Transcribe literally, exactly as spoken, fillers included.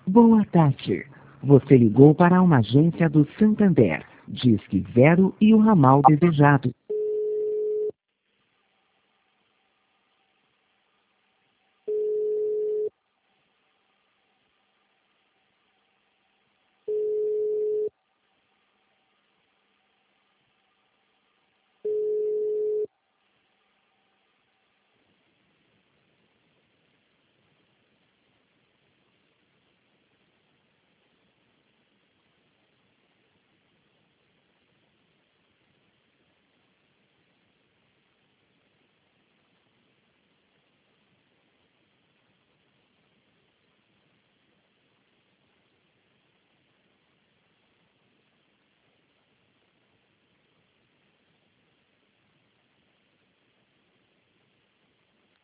Boa tarde. Você ligou para uma agência do Santander. Disque Zero e o ramal desejado.